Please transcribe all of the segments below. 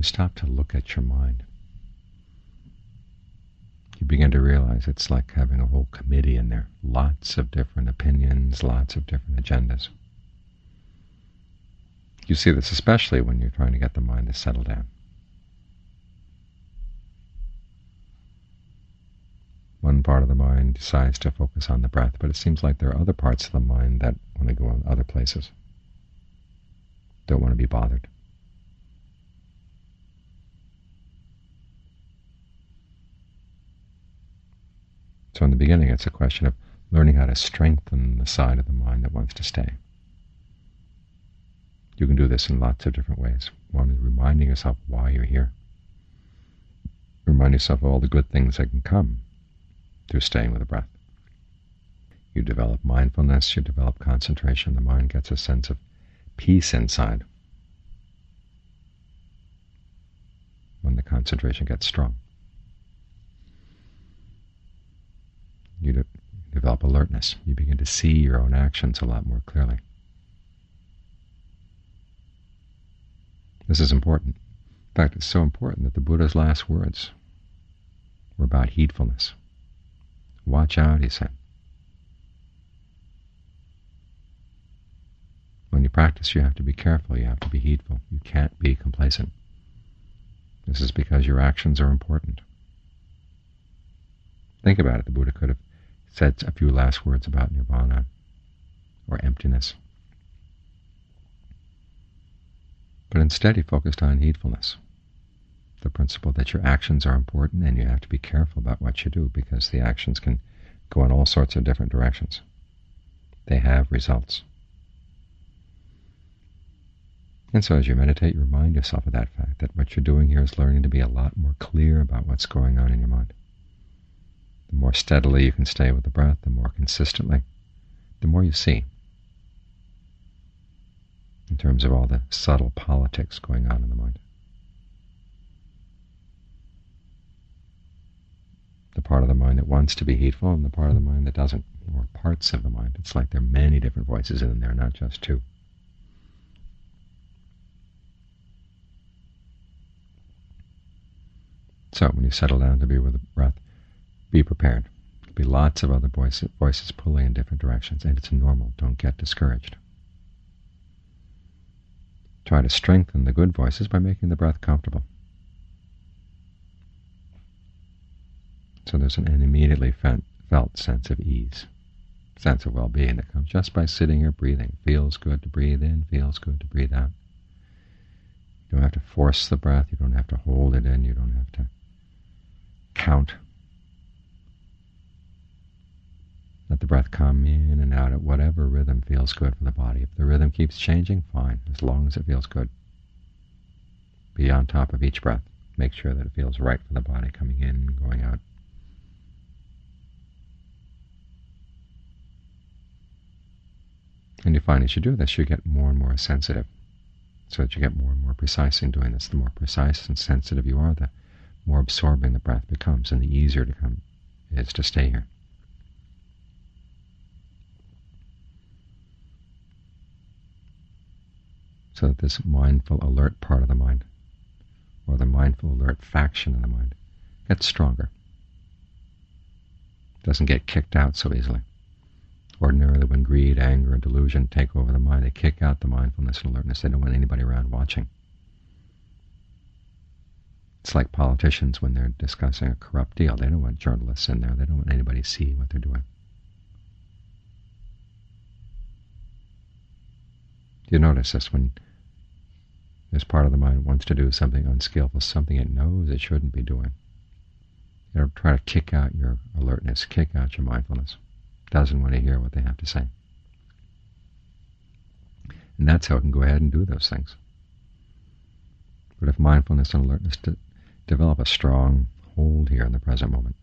stop to look at your mind, you begin to realize it's like having a whole committee in there, lots of different opinions, lots of different agendas. You see this especially when you're trying to get the mind to settle down. One part of the mind decides to focus on the breath, but it seems like there are other parts of the mind that want to go in other places, don't want to be bothered. So in the beginning, it's a question of learning how to strengthen the side of the mind that wants to stay. You can do this in lots of different ways. One is reminding yourself why you're here. Remind yourself of all the good things that can come through staying with the breath. You develop mindfulness, you develop concentration. The mind gets a sense of peace inside when the concentration gets strong. You develop alertness. You begin to see your own actions a lot more clearly. This is important. In fact, it's so important that the Buddha's last words were about heedfulness. Watch out, he said. When you practice, you have to be careful. You have to be heedful. You can't be complacent. This is because your actions are important. Think about it. The Buddha could have said a few last words about nirvana or emptiness. But instead he focused on heedfulness, the principle that your actions are important and you have to be careful about what you do because the actions can go in all sorts of different directions. They have results. And so as you meditate, you remind yourself of that fact, that what you're doing here is learning to be a lot more clear about what's going on in your mind. The more steadily you can stay with the breath, the more consistently, the more you see in terms of all the subtle politics going on in the mind. The part of the mind that wants to be heedful and the part of the mind that doesn't, or parts of the mind. It's like there are many different voices in there, not just two. So when you settle down to be with the breath, be prepared. There'll be lots of other voices pulling in different directions, and it's normal. Don't get discouraged. Try to strengthen the good voices by making the breath comfortable. So there's an immediately felt sense of ease, sense of well-being that comes just by sitting here breathing. Feels good to breathe in, feels good to breathe out. You don't have to force the breath, you don't have to hold it in, you don't have to count. Let the breath come in and out at whatever rhythm feels good for the body. If the rhythm keeps changing, fine, as long as it feels good. Be on top of each breath. Make sure that it feels right for the body, coming in and going out. And you find as you do this, you get more and more sensitive, so that you get more and more precise in doing this. The more precise and sensitive you are, the more absorbing the breath becomes, and the easier it is to stay here. So that this mindful, alert part of the mind, or the mindful, alert faction of the mind, gets stronger. Doesn't get kicked out so easily. Ordinarily, when greed, anger, and delusion take over the mind, they kick out the mindfulness and alertness. They don't want anybody around watching. It's like politicians when they're discussing a corrupt deal. They don't want journalists in there. They don't want anybody to see what they're doing. You notice this when this part of the mind wants to do something unskillful, something it knows it shouldn't be doing. You know, try to kick out your alertness, kick out your mindfulness. Doesn't want to hear what they have to say. And that's how it can go ahead and do those things. But if mindfulness and alertness develop a strong hold here in the present moment,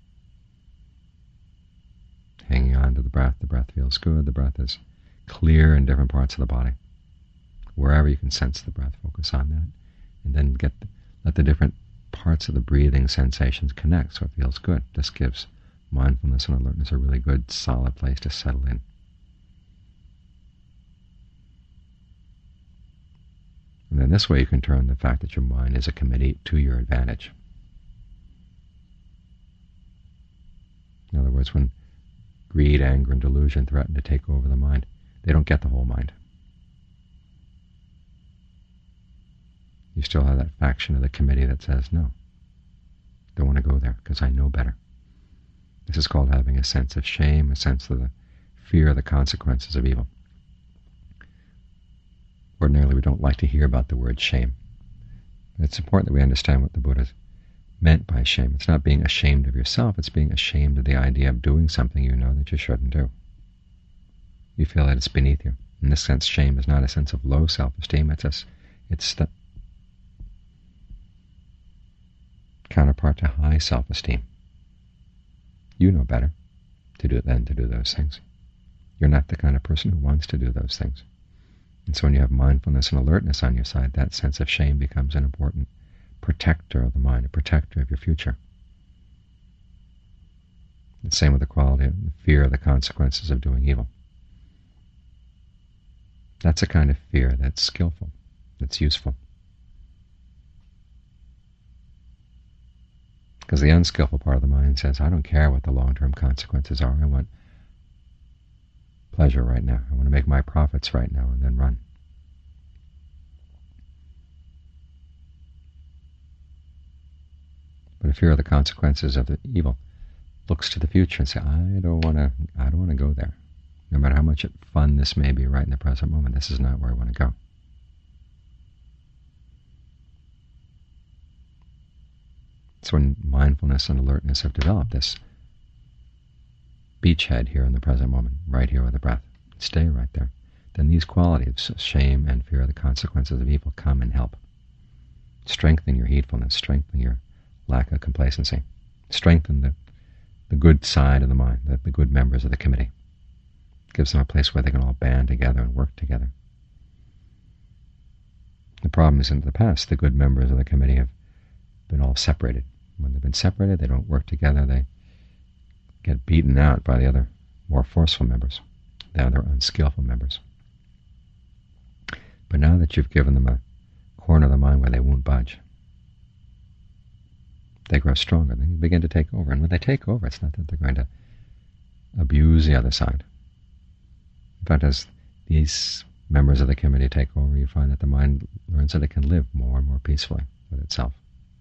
hanging on to the breath feels good, the breath is clear in different parts of the body. Wherever you can sense the breath, focus on that, and then let the different parts of the breathing sensations connect so it feels good. This gives mindfulness and alertness a really good, solid place to settle in. And then in this way you can turn the fact that your mind is a committee to your advantage. In other words, when greed, anger, and delusion threaten to take over the mind, they don't get the whole mind. You still have that faction of the committee that says, no, don't want to go there because I know better. This is called having a sense of shame, a sense of the fear of the consequences of evil. Ordinarily, we don't like to hear about the word shame. But it's important that we understand what the Buddha meant by shame. It's not being ashamed of yourself, it's being ashamed of the idea of doing something you know that you shouldn't do. You feel that it's beneath you. In this sense, shame is not a sense of low self-esteem, it's the counterpart to high self-esteem. You know better than to do those things. You're not the kind of person who wants to do those things. And so when you have mindfulness and alertness on your side, that sense of shame becomes an important protector of the mind, a protector of your future. The same with the quality of the fear of the consequences of doing evil. That's a kind of fear that's skillful, that's useful. Because the unskillful part of the mind says, I don't care what the long-term consequences are. I want pleasure right now. I want to make my profits right now and then run. But a fear of the consequences of the evil looks to the future and says, I don't want to go there. No matter how much fun this may be right in the present moment, this is not where I want to go. So when mindfulness and alertness have developed, this beachhead here in the present moment, right here with the breath, stay right there, then these qualities, shame and fear of the consequences of evil, come and help. Strengthen your heedfulness, strengthen your lack of complacency, strengthen the good side of the mind, the good members of the committee. It gives them a place where they can all band together and work together. The problem is in the past, the good members of the committee have been all separated. When they've been separated, they don't work together, they get beaten out by the other more forceful members, the other unskillful members. But now that you've given them a corner of the mind where they won't budge, they grow stronger, they begin to take over. And when they take over, it's not that they're going to abuse the other side. In fact, as these members of the committee take over, you find that the mind learns that it can live more and more peacefully with itself.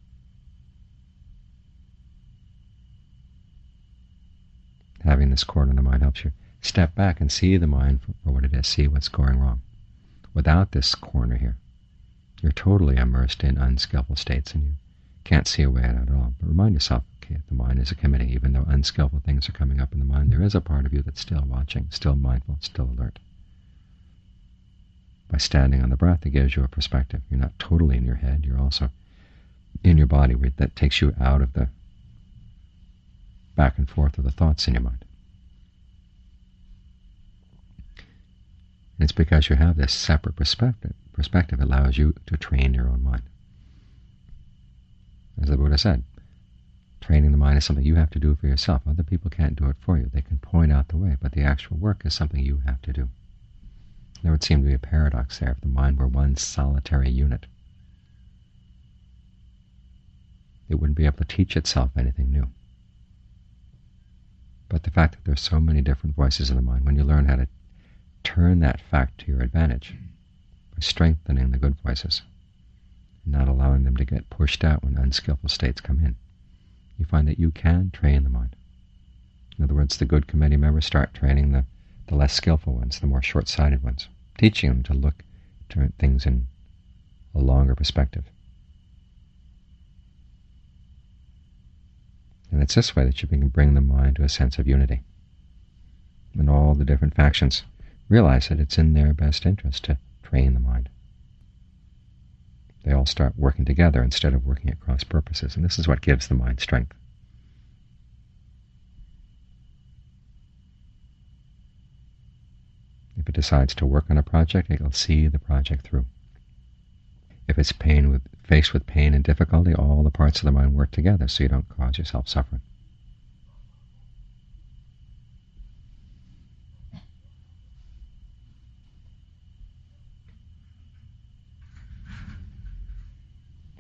Having this corner in the mind helps you step back and see the mind for what it is, see what's going wrong. Without this corner here, you're totally immersed in unskillful states and you can't see a way out at all. But remind yourself, okay, the mind is a committee. Even though unskillful things are coming up in the mind, there is a part of you that's still watching, still mindful, still alert. By standing on the breath, it gives you a perspective. You're not totally in your head, you're also in your body. That takes you out of the back and forth of the thoughts in your mind. And it's because you have this separate perspective. Perspective allows you to train your own mind. As the Buddha said, training the mind is something you have to do for yourself. Other people can't do it for you. They can point out the way, but the actual work is something you have to do. There would seem to be a paradox there if the mind were one solitary unit. It wouldn't be able to teach itself anything new. But the fact that there's so many different voices in the mind, when you learn how to turn that fact to your advantage by strengthening the good voices and not allowing them to get pushed out when unskillful states come in, you find that you can train the mind. In other words, the good committee members start training the less skillful ones, the more short-sighted ones, teaching them to look at things in a longer perspective. And it's this way that you can bring the mind to a sense of unity. And all the different factions realize that it's in their best interest to train the mind. They all start working together instead of working at cross purposes, and this is what gives the mind strength. If it decides to work on a project, it will see the project through. If it's faced with pain and difficulty, all the parts of the mind work together so you don't cause yourself suffering.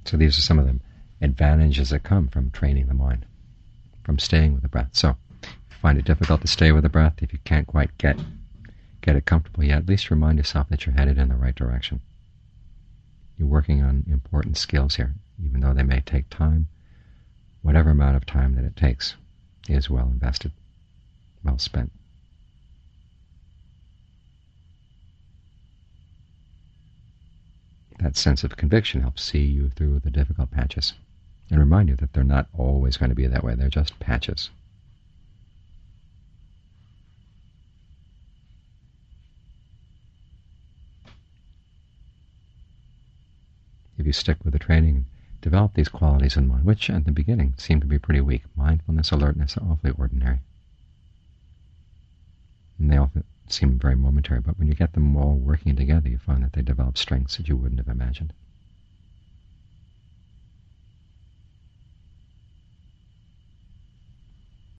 So these are some of the advantages that come from training the mind, from staying with the breath. So if you find it difficult to stay with the breath, if you can't quite get it comfortable yet, at least remind yourself that you're headed in the right direction. You're working on important skills here, even though they may take time. Whatever amount of time that it takes is well invested, well spent. That sense of conviction helps see you through the difficult patches and remind you that they're not always going to be that way. They're just patches. If you stick with the training and develop these qualities in mind, which at the beginning seem to be pretty weak, mindfulness, alertness, are awfully ordinary. And they often seem very momentary, but when you get them all working together, you find that they develop strengths that you wouldn't have imagined.